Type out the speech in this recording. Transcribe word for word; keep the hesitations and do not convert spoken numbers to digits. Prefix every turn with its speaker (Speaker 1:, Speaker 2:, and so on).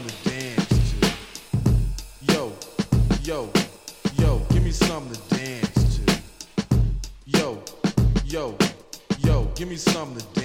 Speaker 1: something to dance to. Yo, yo, yo, give me something to dance to. Yo, yo, yo, give me something to dance to.